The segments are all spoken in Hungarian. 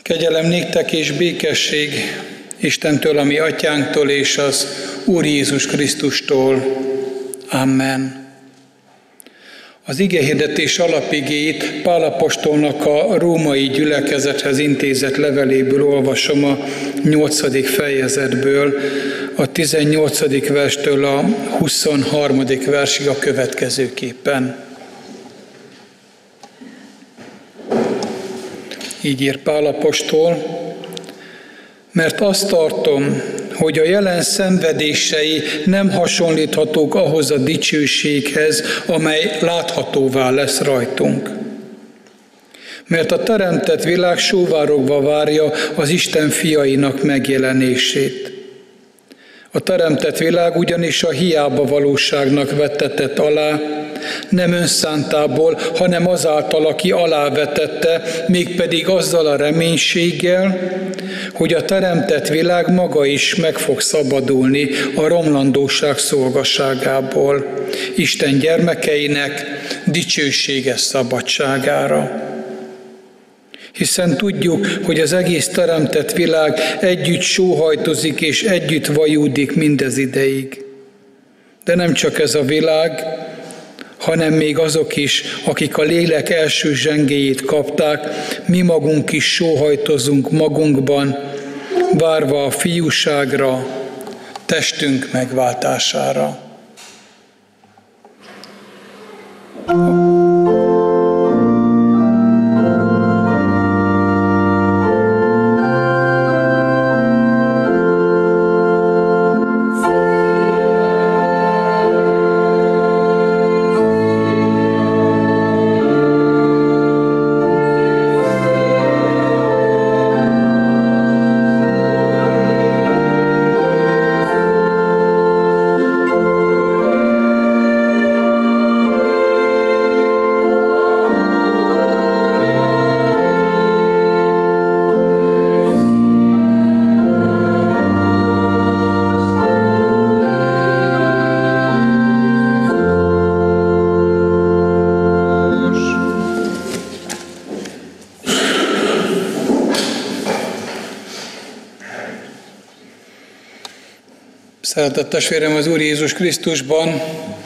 Kegyelem néktek és békesség Istentől, a mi atyánktól és az Úr Jézus Krisztustól. Amen. Az igehirdetés alapigéit Pál apostolnak a római gyülekezethez intézett leveléből olvasom a 8. fejezetből, a 18. verstől a 23. versig a következőképpen. Így ír Pál apostol: mert azt tartom, hogy a jelen szenvedései nem hasonlíthatók ahhoz a dicsőséghez, amely láthatóvá lesz rajtunk. Mert a teremtett világ sóvárogva várja az Isten fiainak megjelenését. A teremtett világ ugyanis a hiába valóságnak vettetett alá, nem önszántából, hanem azáltal, aki alávetette, mégpedig azzal a reménységgel, hogy a teremtett világ maga is meg fog szabadulni a romlandóság szolgaságából, Isten gyermekeinek dicsőséges szabadságára. Hiszen tudjuk, hogy az egész teremtett világ együtt sóhajtozik és együtt vajúdik mindez ideig. De nem csak ez a világ, hanem még azok is, akik a lélek első zsengéjét kapták, mi magunk is sóhajtozunk magunkban, várva a fiúságra, testünk megváltására. Szeretett testvérem az Úr Jézus Krisztusban,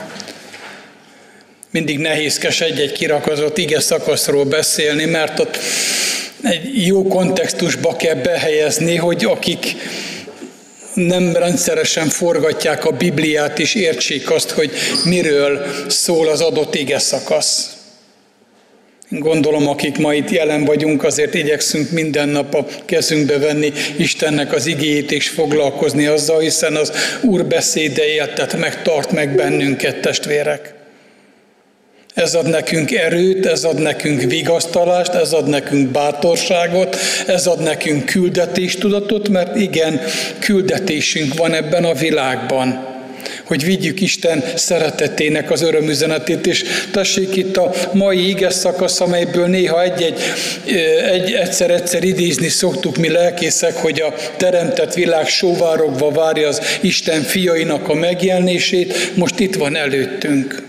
mindig nehézkes egy-egy kirakazott ige szakaszról beszélni, mert ott egy jó kontextusba kell behelyezni, hogy akik nem rendszeresen forgatják a Bibliát és értsék azt, hogy miről szól az adott ige szakasz. Gondolom, akik ma itt jelen vagyunk, azért igyekszünk minden nap a kezünkbe venni Istennek az igéjét és foglalkozni azzal, hiszen az Úr beszéde éltet meg, tart meg bennünket, testvérek. Ez ad nekünk erőt, ez ad nekünk vigasztalást, ez ad nekünk bátorságot, ez ad nekünk küldetéstudatot, mert igen, küldetésünk van ebben a világban, hogy vigyük Isten szeretetének az örömüzenetét, és tessék itt a mai ige szakasz, amelyből néha egyszer-egyszer idézni szoktuk mi lelkészek, hogy a teremtett világ sóvárogva várja az Isten fiainak a megjelenését, most itt van előttünk.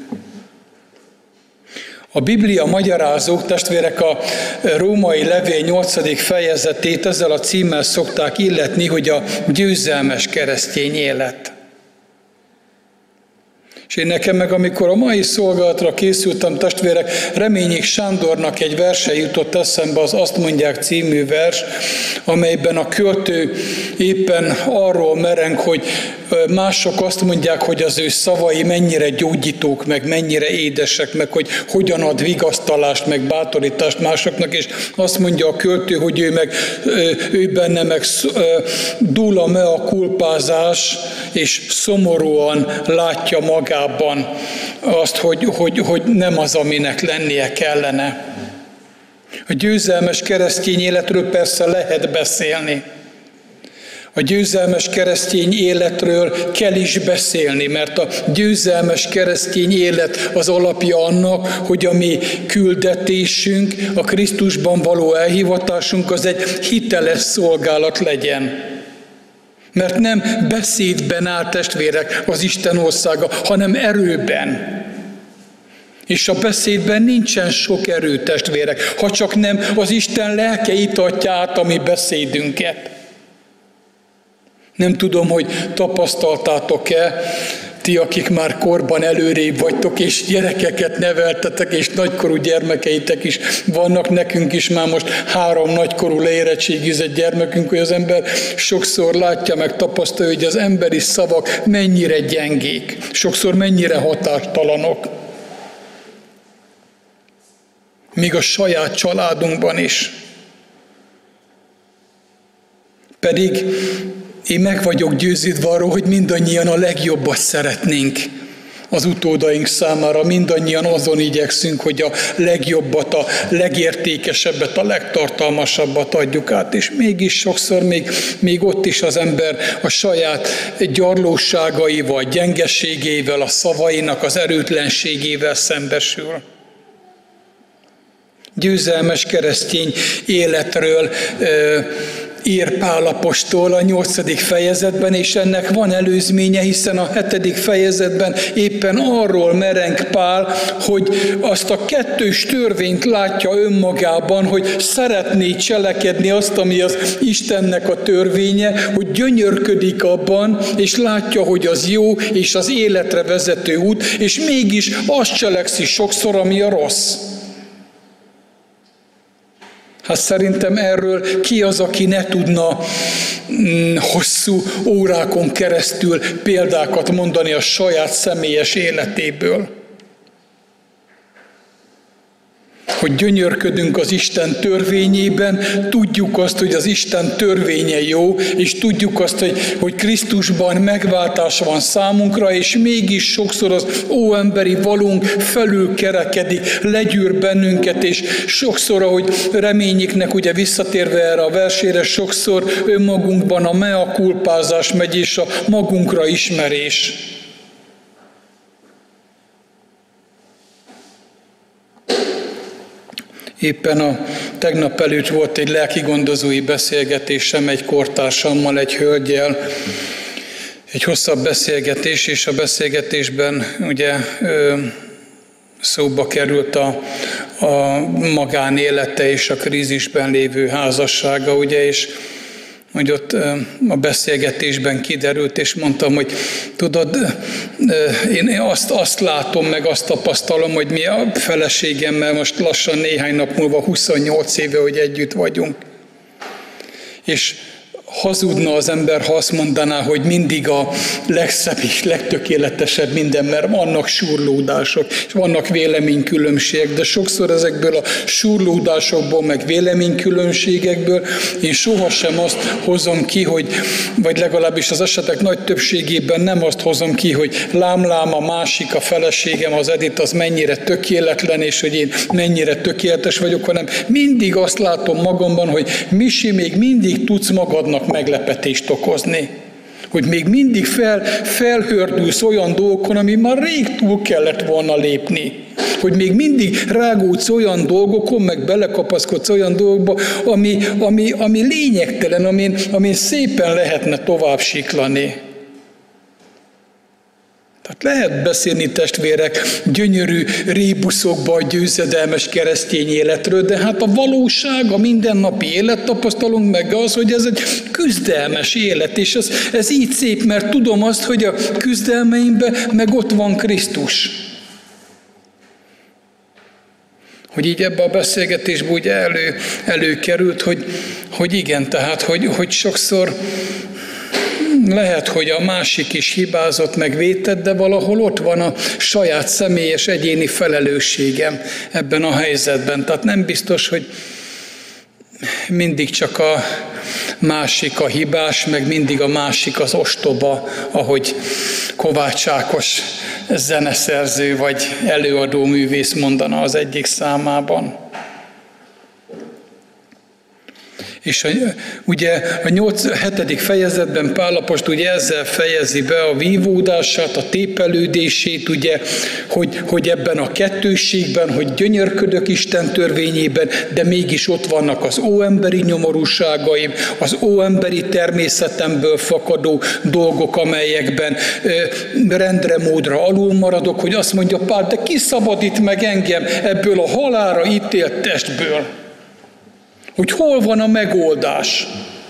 A Biblia magyarázók, testvérek, a római levél 8. fejezetét ezzel a címmel szokták illetni, hogy a győzelmes keresztény élet. És én nekem meg, amikor a mai szolgálatra készültem, testvérek, Reményik Sándornak egy verse jutott eszembe, az Azt mondják című vers, amelyben a költő éppen arról mereng, hogy mások azt mondják, hogy az ő szavai mennyire gyógyítók, meg mennyire édesek, meg hogy hogyan ad vigasztalást, meg bátorítást másoknak, és azt mondja a költő, hogy ő benne meg dúl a mea culpázás, és szomorúan látja magában azt, hogy nem az, aminek lennie kellene. A győzelmes keresztény életről persze lehet beszélni. A győzelmes keresztény életről kell is beszélni, mert a győzelmes keresztény élet az alapja annak, hogy a mi küldetésünk, a Krisztusban való elhivatásunk az egy hiteles szolgálat legyen. Mert nem beszédben áll, testvérek, az Isten országa, hanem erőben. És a beszédben nincsen sok erő, testvérek, ha csak nem az Isten lelke itatja át a mi beszédünket. Nem tudom, hogy tapasztaltátok-e, ti, akik már korban előrébb vagytok, és gyerekeket neveltetek, és nagykorú gyermekeitek is vannak, nekünk is már most 3 nagykorú leérettségizett gyermekünk, hogy az ember sokszor látja meg, tapasztalja, hogy az emberi szavak mennyire gyengék, sokszor mennyire hatástalanok. Még a saját családunkban is. Pedig én meg vagyok győződve arról, hogy mindannyian a legjobbat szeretnénk az utódaink számára, mindannyian azon igyekszünk, hogy a legjobbat, a legértékesebbet, a legtartalmasabbat adjuk át, és mégis sokszor még ott is az ember a saját gyarlóságaival, gyengeségével, a szavainak az erőtlenségével szembesül. Győzelmes keresztény életről ír Pál apostol a 8. fejezetben, és ennek van előzménye, hiszen a 7. fejezetben éppen arról mereng Pál, hogy azt a 2 törvényt látja önmagában, hogy szeretné cselekedni azt, ami az Istennek a törvénye, hogy gyönyörködik abban, és látja, hogy az jó, és az életre vezető út, és mégis azt cselekszi sokszor, ami a rossz. Hát szerintem erről ki az, aki ne tudna hosszú órákon keresztül példákat mondani a saját személyes életéből. Hogy gyönyörködünk az Isten törvényében, tudjuk azt, hogy az Isten törvénye jó, és tudjuk azt, hogy Krisztusban megváltás van számunkra, és mégis sokszor az óemberi valunk felül kerekedik, legyűr bennünket, és sokszor, ahogy Reményiknek ugye visszatérve erre a versére, sokszor önmagunkban a mea culpázás megy, és a magunkra ismerés. Éppen a tegnap előtt volt egy lelkigondozói beszélgetésem egy kortársammal, egy hölggyel, egy hosszabb beszélgetés, és a beszélgetésben ugye szóba került a magánélete és a krízisben lévő házassága, ugye, és hogy ott a beszélgetésben kiderült, és mondtam, hogy tudod, én azt látom, meg azt tapasztalom, hogy mi a feleségemmel most lassan néhány nap múlva 28 éve, hogy együtt vagyunk. És hazudna az ember, ha azt mondaná, hogy mindig a legszebb és legtökéletesebb minden, mert vannak surlódások, és vannak véleménykülönbségek, de sokszor ezekből a surlódásokból, meg véleménykülönbségekből én sohasem azt hozom ki, hogy, vagy legalábbis az esetek nagy többségében nem azt hozom ki, hogy lám a másik, a feleségem, az Edith, az mennyire tökéletlen, és hogy én mennyire tökéletes vagyok, hanem mindig azt látom magamban, hogy Misi, még mindig tudsz magadnak meglepetést okozni. Hogy még mindig felhördülsz olyan dolgokon, ami már rég túl kellett volna lépni. Hogy még mindig rágódsz olyan dolgokon, meg belekapaszkodsz olyan dolgokba, ami lényegtelen, amin szépen lehetne tovább siklani. Tehát lehet beszélni, testvérek, gyönyörű rébuszokba a győzedelmes keresztény életről, de hát a valóság, a mindennapi élet tapasztalunk meg az, hogy ez egy küzdelmes élet, és ez így szép, mert tudom azt, hogy a küzdelmeimben meg ott van Krisztus. Hogy így ebbe a beszélgetésbe úgy előkerült, hogy igen, tehát, hogy sokszor lehet, hogy a másik is hibázott, meg vétett, de valahol ott van a saját személyes egyéni felelősségem ebben a helyzetben. Tehát nem biztos, hogy mindig csak a másik a hibás, meg mindig a másik az ostoba, ahogy Kovács Ákos zeneszerző vagy előadó művész mondana az egyik számában. És ugye a 7. fejezetben Pál apostol ugye ezzel fejezi be a vívódását, a tépelődését, ugye, hogy ebben a kettősségben, hogy gyönyörködök Isten törvényében, de mégis ott vannak az óemberi nyomorúságaim, az óemberi természetemből fakadó dolgok, amelyekben rendre módra alul maradok, hogy azt mondja Pál, de ki szabadít meg engem ebből a halálra ítélt testből? Hogy hol van a megoldás.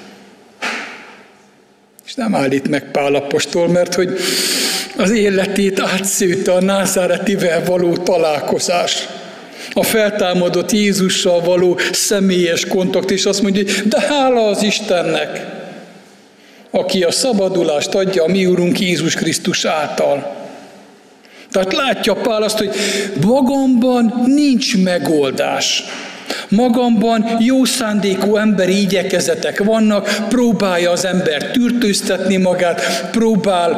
És nem állít meg Pál apostol, mert hogy az életét átszőtte a názáretivel való találkozás. A feltámadott Jézussal való személyes kontakt, és azt mondja, hogy de hála az Istennek, aki a szabadulást adja a mi Urunk Jézus Krisztus által. Tehát látja Pál azt, hogy magamban nincs megoldás. Magamban jó szándékú emberi igyekezetek vannak, próbálja az ember tűrtőztetni magát, próbál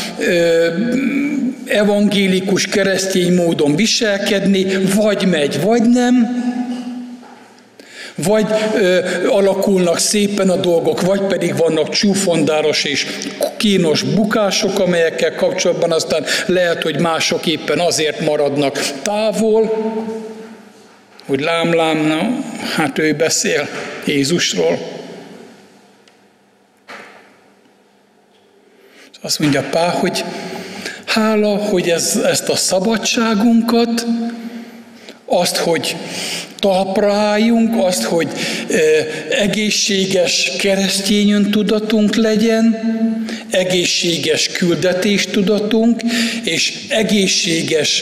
evangélikus keresztény módon viselkedni, vagy megy, vagy nem, vagy alakulnak szépen a dolgok, vagy pedig vannak csúfondáros és kínos bukások, amelyekkel kapcsolatban aztán lehet, hogy mások éppen azért maradnak távol, hogy lám, na, hát ő beszél Jézusról. Azt mondja Pál, hogy hála, hogy ezt a szabadságunkat, azt, hogy talpra álljunk, azt, hogy egészséges keresztény öntudatunk legyen, egészséges küldetéstudatunk, és egészséges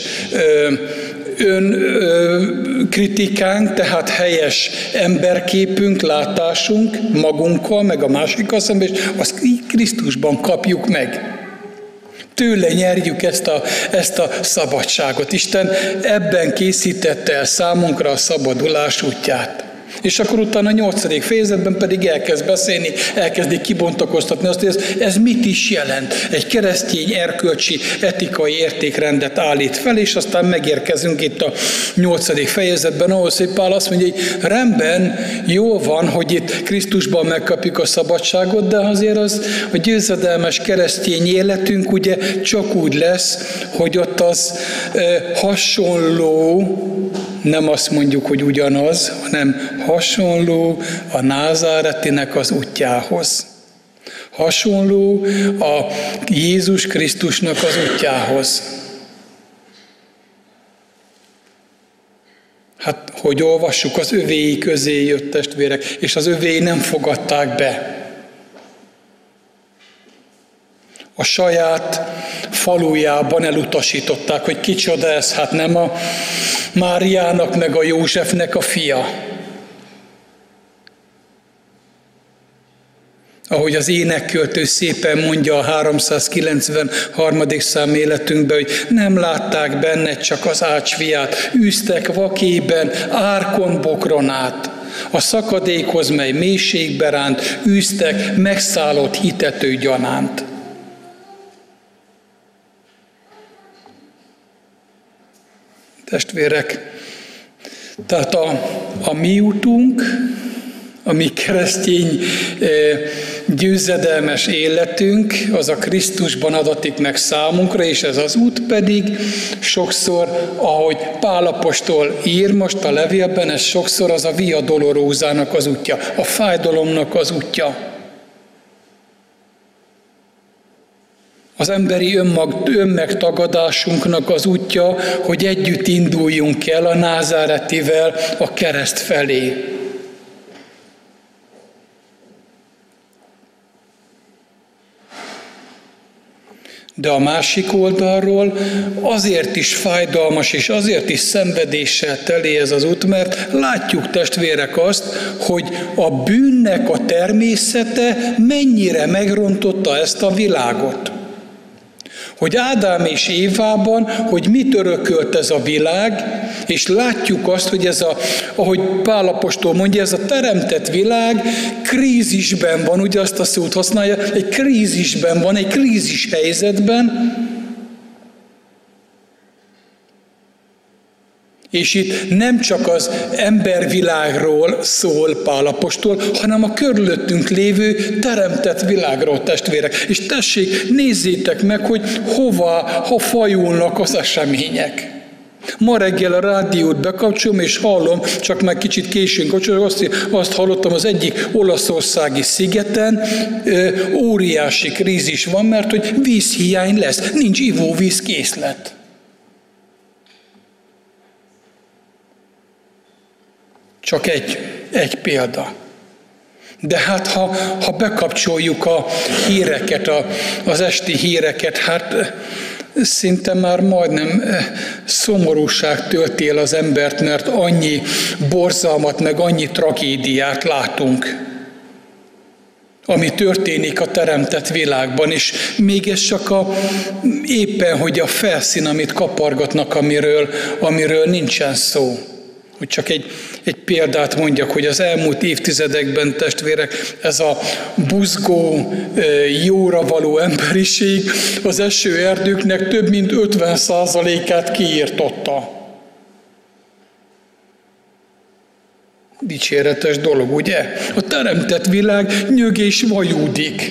önkritikánk, tehát helyes emberképünk, látásunk magunkkal, meg a másikkal szemben, és azt Krisztusban kapjuk meg. Tőle nyerjük ezt a szabadságot. Isten ebben készítette el számunkra a szabadulás útját. És akkor utána a 8. fejezetben pedig elkezd beszélni, elkezdi kibontakoztatni azt, hogy ez mit is jelent. Egy keresztény erkölcsi, etikai értékrendet állít fel, és aztán megérkezünk itt a 8. fejezetben, ahhoz, hogy Pál azt mondja, hogy rendben, jó van, hogy itt Krisztusban megkapjuk a szabadságot, de azért az a győzedelmes keresztény életünk ugye csak úgy lesz, hogy ott az hasonló, nem azt mondjuk, hogy ugyanaz, hanem hasonló a názáretinek az útjához. Hasonló a Jézus Krisztusnak az útjához. Hát, hogy olvassuk, az övéi közé jött, testvérek, és az övéi nem fogadták be. A saját falujában elutasították, hogy kicsoda ez, hát nem a Máriának meg a Józsefnek a fia. Ahogy az énekköltő szépen mondja a 393. szám életünkben, hogy nem látták benne csak az ácsfiát, űztek vakében, árkon bokron át. A szakadékhoz, mely mélységbe ránt, űztek megszállott hitető gyanánt. Testvérek, tehát a mi útunk, a mi keresztény győzedelmes életünk, az a Krisztusban adatik meg számunkra, és ez az út pedig sokszor, ahogy Pál apostol ír most a levélben, ez sokszor az a Via Dolorosának az útja, a fájdalomnak az útja. Az emberi önmegtagadásunknak az útja, hogy együtt induljunk el a názáretivel a kereszt felé. De a másik oldalról azért is fájdalmas és azért is szenvedéssel teli ez az út, mert látjuk, testvérek, azt, hogy a bűnnek a természete mennyire megrontotta ezt a világot. Hogy Ádám és Évában, hogy mit örökölt ez a világ, és látjuk azt, hogy ez ahogy Pál apostol mondja, ez a teremtett világ krízisben van, ugye azt a szót használja, egy krízisben van, egy krízis helyzetben, És itt nem csak az embervilágról szól Pál apostol, hanem a körülöttünk lévő teremtett világról, testvérek. És tessék, nézzétek meg, hogy ha fajulnak az események. Ma reggel a rádiót bekapcsolom, és hallom, csak már kicsit későn kapcsolom, azt hallottam, az egyik olaszországi szigeten óriási krízis van, mert hogy vízhiány lesz, nincs ivóvízkészlet. Csak egy példa. De hát ha bekapcsoljuk a híreket, az esti híreket, hát szinte már majdnem szomorúság tölti el az embert, mert annyi borzalmat, meg annyi tragédiát látunk, ami történik a teremtett világban, és még ez csak éppen, hogy a felszín, amit kapargatnak, amiről nincsen szó. Hogy csak egy példát mondjak, hogy az elmúlt évtizedekben, testvérek, ez a buzgó, jóra való emberiség az esőerdőknek több mint 50%-át kiirtotta. Dicséretes dolog, ugye? A teremtett világ nyög és vajúdik.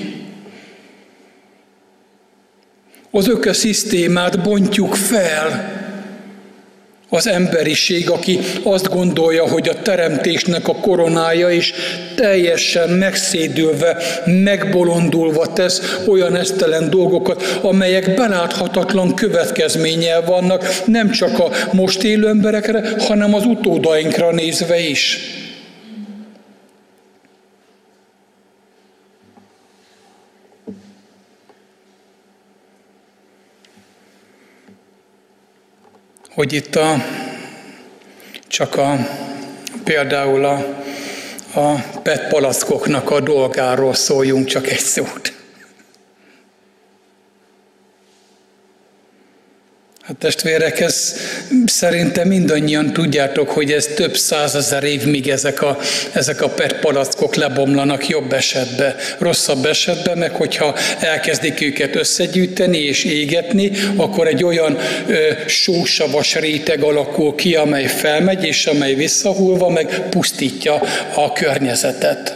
Az ökoszisztémát bontjuk fel. Az emberiség, aki azt gondolja, hogy a teremtésnek a koronája is teljesen megszédülve, megbolondulva tesz olyan esztelen dolgokat, amelyek beláthatatlan következménnyel vannak, nem csak a most élő emberekre, hanem az utódainkra nézve is. Hogy itt például a PET palackoknak a dolgáról szóljunk csak egy szót. Hát testvérek, szerintem mindannyian tudjátok, hogy ez több százezer év, míg ezek a PET palackok lebomlanak jobb esetben. Rosszabb esetben, meg hogyha elkezdik őket összegyűjteni és égetni, akkor egy olyan sósavas réteg alakul ki, amely felmegy, és amely visszahullva meg pusztítja a környezetet.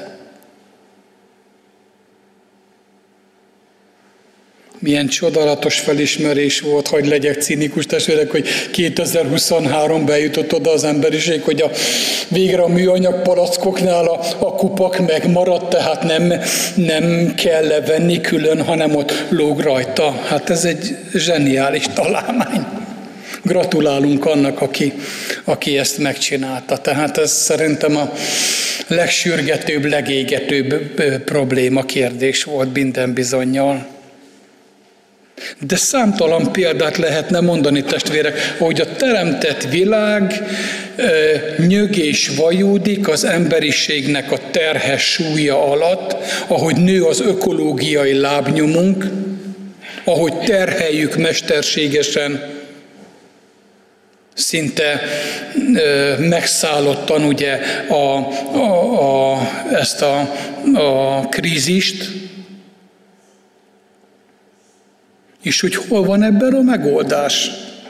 Milyen csodálatos felismerés volt, hogy legyek cinikus testvérek, hogy 2023 bejutott oda az emberiség, hogy végre a műanyag palackoknál a kupak megmaradt, tehát nem kell levenni külön, hanem ott lóg rajta. Hát ez egy zseniális találmány. Gratulálunk annak, aki ezt megcsinálta. Tehát ez szerintem a legsürgetőbb, legégetőbb probléma, kérdés volt minden bizonnyal. De számtalan példát lehetne mondani, testvérek, hogy a teremtett világ nyög és vajúdik az emberiségnek a terhes súlya alatt, ahogy nő az ökológiai lábnyomunk, ahogy terheljük mesterségesen, szinte megszállottan ugye ezt a krízist, és hogy hol van ebben a megoldás?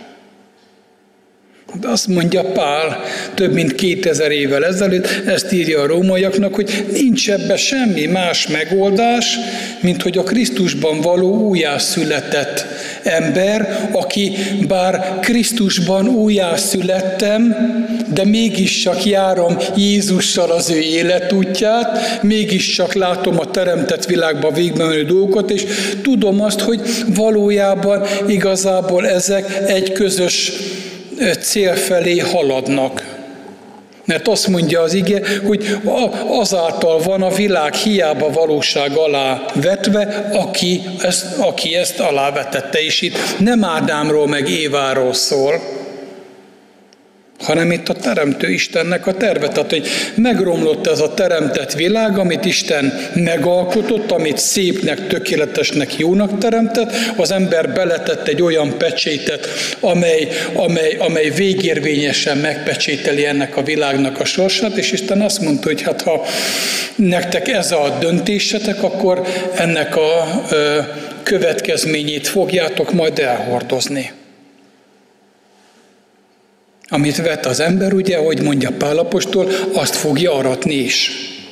De azt mondja Pál több mint 2000 évvel ezelőtt, ezt írja a rómaiaknak, hogy nincs ebben semmi más megoldás, mint hogy a Krisztusban való újjászületett ember, aki bár Krisztusban újjászülettem, de mégiscsak járom Jézussal az ő életútját, mégiscsak látom a teremtett világban végbemenő dolgokat, és tudom azt, hogy valójában igazából ezek egy közös cél felé haladnak. Mert azt mondja az ige, hogy azáltal van a világ hiába valóság alá vetve, aki ezt alávetette. És itt nem Ádámról meg Éváról szól, hanem itt a Teremtő Istennek a terve. Tehát, hogy megromlott ez a teremtett világ, amit Isten megalkotott, amit szépnek, tökéletesnek, jónak teremtett, az ember beletett egy olyan pecsétet, amely végérvényesen megpecsételi ennek a világnak a sorsát, és Isten azt mondta, hogy hát ha nektek ez a döntésetek, akkor ennek a következményét fogjátok majd elhordozni. Amit vet az ember, ugye, ahogy mondja Pál apostol, azt fogja aratni is.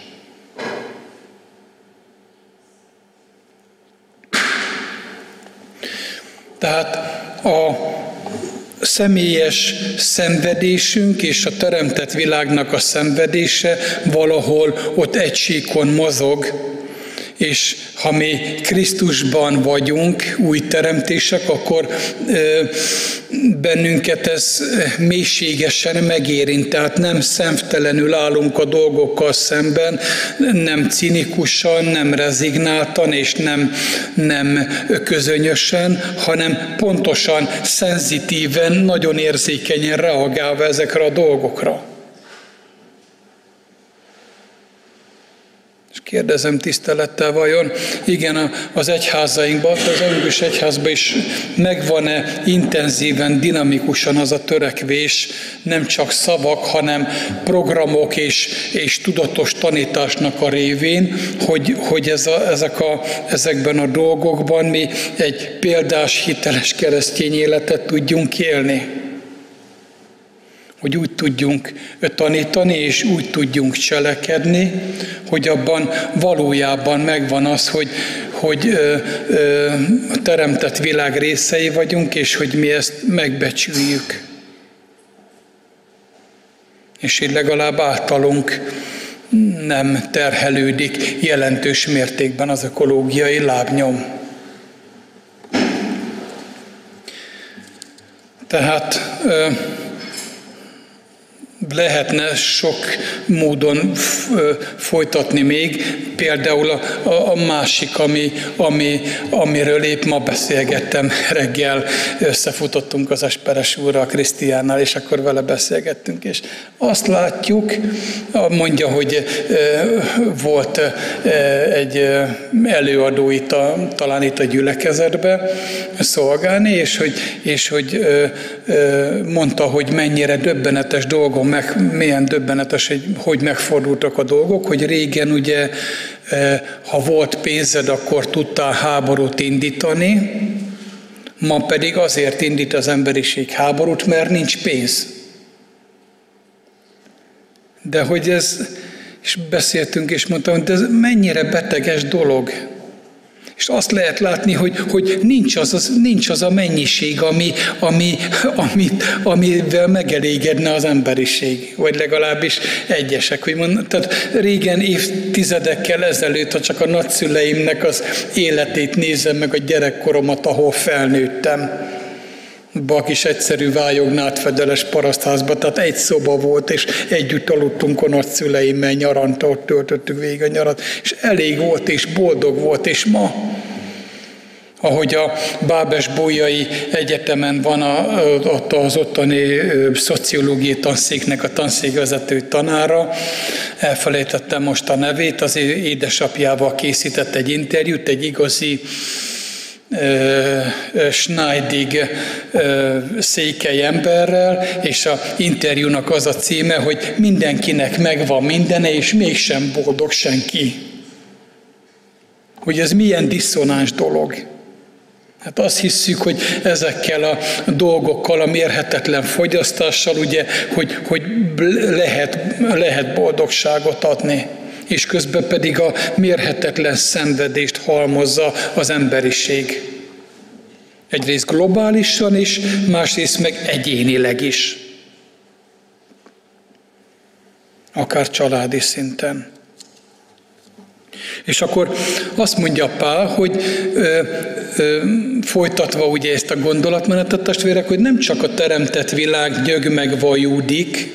Tehát a személyes szenvedésünk és a teremtett világnak a szenvedése valahol ott egy síkon mozog, és ha mi Krisztusban vagyunk, új teremtések, akkor bennünket ez mélységesen megérint, tehát nem szemtelenül állunk a dolgokkal szemben, nem cinikusan, nem rezignáltan és nem közönyösen, hanem pontosan, szenzitíven, nagyon érzékenyen reagálva ezekre a dolgokra. Kérdezem tisztelettel, vajon igen, az egyházainkban, az evangélikus egyházban is megvan-e intenzíven, dinamikusan az a törekvés, nem csak szavak, hanem programok és tudatos tanításnak a révén, hogy ezekben a dolgokban mi egy példás, hiteles keresztény életet tudjunk élni. Hogy úgy tudjunk tanítani, és úgy tudjunk cselekedni, hogy abban valójában megvan az, hogy a teremtett világ részei vagyunk, és hogy mi ezt megbecsüljük. És így legalább általunk nem terhelődik jelentős mértékben az ökológiai lábnyom. Tehát lehetne sok módon folytatni még, például a másik, amiről épp ma beszélgettem reggel, összefutottunk az Esperes úrral, Krisztiánnal, és akkor vele beszélgettünk, és azt látjuk, mondja, hogy volt egy előadó itt talán itt a gyülekezetbe szolgálni, és hogy mondta, hogy mennyire döbbenetes dolgom, milyen döbbenetes, hogy megfordultak a dolgok, hogy régen ugye, ha volt pénzed, akkor tudtál háborút indítani, ma pedig azért indít az emberiség háborút, mert nincs pénz. De hogy ez, és beszéltünk, és mondtam, hogy ez mennyire beteges dolog. És azt lehet látni, hogy nincs az a mennyiség, amivel megelégedne az emberiség, vagy legalábbis egyesek. Tehát régen évtizedekkel ezelőtt, ha csak a nagyszüleimnek az életét nézem, meg a gyerekkoromat, ahol felnőttem, a kis egyszerű vájognátfedeles parasztházba, tehát egy szoba volt, és együtt aludtunk a nagyszüleimmel nyaranta, ott töltöttük végig a nyarat, és elég volt, és boldog volt, és ma, ahogy a Bábes-Bolyai Egyetemen van ott az ottani szociológiai tanszéknek a tanszékvezető tanára, elfelejtettem most a nevét, az édesapjával készített egy interjút, egy igazi Schneidig székely emberrel, és az interjúnak az a címe, hogy mindenkinek megvan mindene, és mégsem boldog senki. Hogy ez milyen diszonáns dolog. Hát azt hiszük, hogy ezekkel a dolgokkal, a mérhetetlen fogyasztással, ugye, hogy lehet boldogságot adni. És közben pedig a mérhetetlen szenvedést halmozza az emberiség. Egyrészt globálisan is, másrészt meg egyénileg is. Akár családi szinten. És akkor azt mondja Pál, hogy folytatva ugye ezt a gondolatmenetet, testvérek, hogy nem csak a teremtett világ nyög megvajúdik,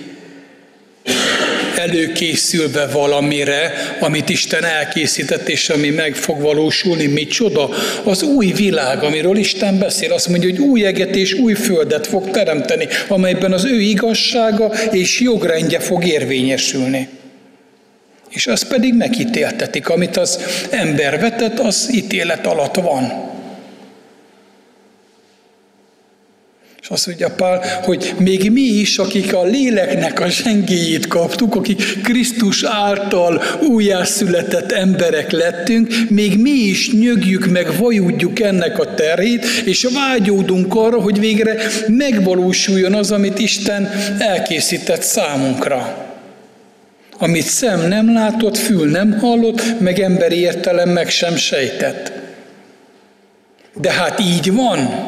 előkészülve valamire, amit Isten elkészített, és ami meg fog valósulni, micsoda? Az új világ, amiről Isten beszél, azt mondja, hogy új eget és új földet fog teremteni, amelyben az ő igazsága és jogrendje fog érvényesülni. És az pedig megítéltetik, amit az ember vetett, az ítélet alatt van. És És azt mondja Pál, hogy még mi is, akik a léleknek a zsengéjét kaptuk, akik Krisztus által újjászületett emberek lettünk, még mi is nyögjük meg, vajudjuk ennek a terhét, és vágyódunk arra, hogy végre megvalósuljon az, amit Isten elkészített számunkra. Amit szem nem látott, fül nem hallott, meg emberi értelem meg sem sejtett. De hát így van.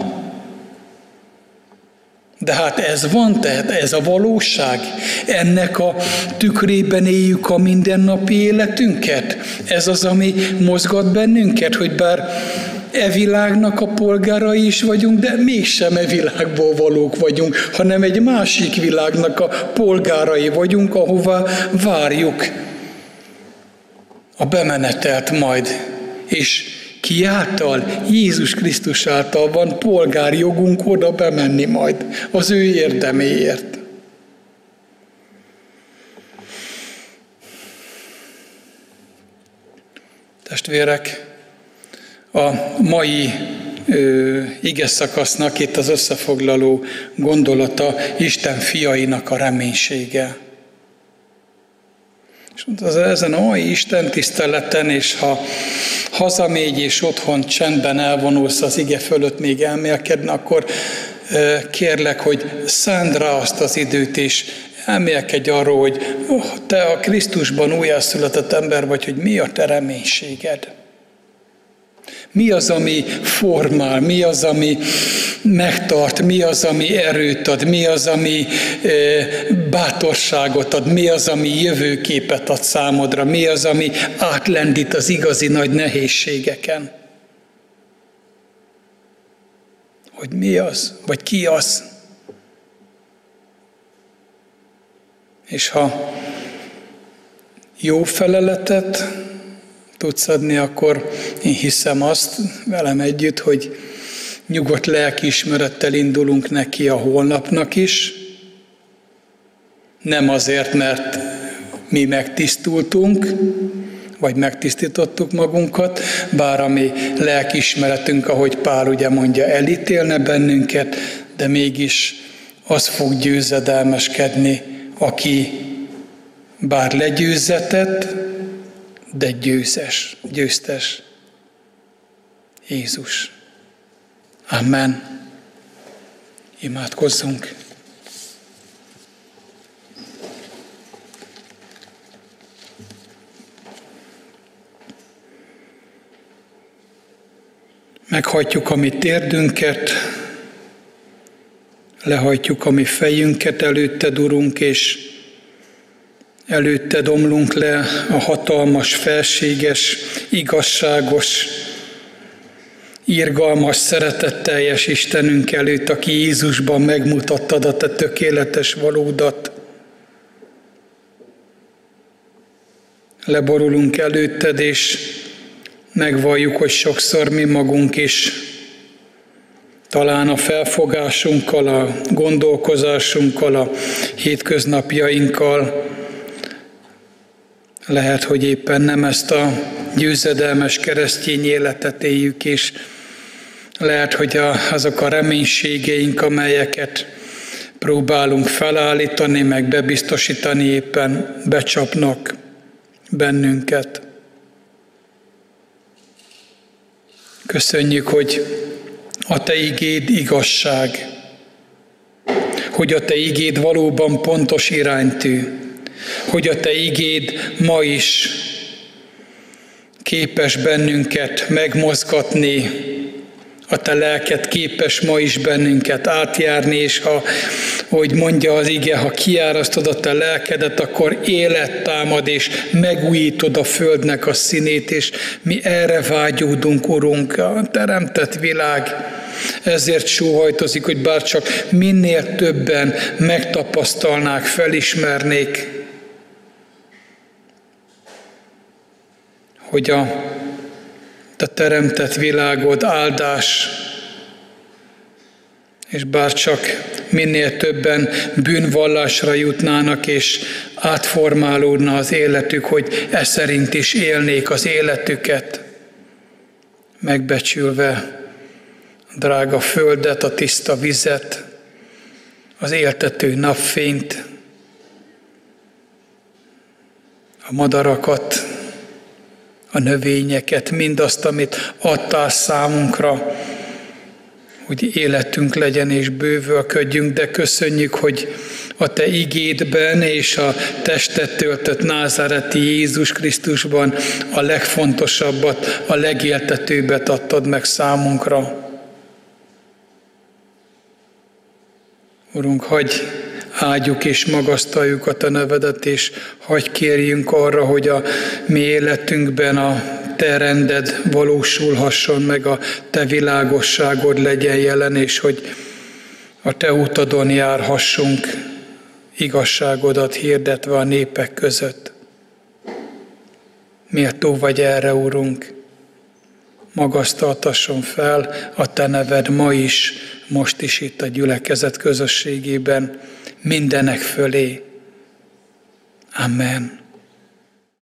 De hát ez van, tehát ez a valóság. Ennek a tükrében éljük a mindennapi életünket. Ez az, ami mozgat bennünket, hogy bár e világnak a polgárai is vagyunk, de mégsem e világból valók vagyunk, hanem egy másik világnak a polgárai vagyunk, ahová várjuk a bemenetelt majd. És ki által? Jézus Krisztus által van polgári jogunk oda bemenni majd az ő érdeméért. Testvérek, a mai igeszakasznak itt az összefoglaló gondolata Isten fiainak a reménysége. És ezen a mai Isten tiszteleten, és ha hazamégy és otthon csendben elvonulsz az ige fölött még elmélkedni, akkor kérlek, hogy szánd rá azt az időt, és elmélkedj arról, hogy te a Krisztusban újjászületett ember vagy, hogy mi a te reménységed. Mi az, ami formál, mi az, ami megtart, mi az, ami erőt ad, mi az, ami bátorságot ad, mi az, ami jövőképet ad számodra, mi az, ami átlendít az igazi nagy nehézségeken. Hogy mi az, vagy ki az. És ha jó feleletet tudsz adni, akkor én hiszem azt velem együtt, hogy nyugodt lelkiismerettel indulunk neki a holnapnak is. Nem azért, mert mi megtisztultunk, vagy megtisztítottuk magunkat, bár a mi lelkiismeretünk, ahogy Pál ugye mondja, elítélne bennünket, de mégis az fog győzedelmeskedni, aki bár legyőzzetett, de győztes. Jézus. Amen. Imádkozzunk. Meghajtjuk a mi térdünket, lehajtjuk a mi fejünket előtted, Urunk, és előtted omlunk le a hatalmas, felséges, igazságos, irgalmas, szeretetteljes Istenünk előtt, aki Jézusban megmutattad a te tökéletes valódat. Leborulunk előtted, és megvalljuk, hogy sokszor mi magunk is talán a felfogásunkkal, a gondolkozásunkkal, a hétköznapjainkkal lehet, hogy éppen nem ezt a győzedelmes keresztény életet éljük, és lehet, hogy azok a reménységeink, amelyeket próbálunk felállítani, meg bebiztosítani, éppen becsapnak bennünket. Köszönjük, hogy a te igéd igazság, hogy a te igéd valóban pontos iránytű, hogy a te igéd ma is képes bennünket megmozgatni, a te lelked képes ma is bennünket átjárni, és ha, ahogy mondja az ige, ha kiárasztod a te lelkedet, akkor élet támad, és megújítod a földnek a színét, és mi erre vágyódunk, Urunk, a teremtett világ. Ezért sóhajtozik, hogy bárcsak minél többen megtapasztalnák, felismernék, hogy a te teremtett világod áldás, és bárcsak minél többen bűnvallásra jutnának, és átformálódna az életük, hogy e szerint is élnék az életüket, megbecsülve a drága földet, a tiszta vizet, az éltető napfényt, a madarakat, a növényeket, mindazt, amit adtál számunkra, hogy életünk legyen és bővölködjünk, de köszönjük, hogy a Te igédben és a testet töltött názáreti Jézus Krisztusban a legfontosabbat, a legéltetőbbet adtad meg számunkra. Urunk, hagyj áldjuk és magasztaljuk a Te nevedet, és hagyj kérjünk arra, hogy a mi életünkben a Te rended valósulhasson meg, a Te világosságod legyen jelen, és hogy a Te utadon járhassunk, igazságodat hirdetve a népek között. Méltó vagy erre, Urunk, magasztaltasson fel a Te neved ma is, most is itt a gyülekezet közösségében, mindenek fölé. Amen.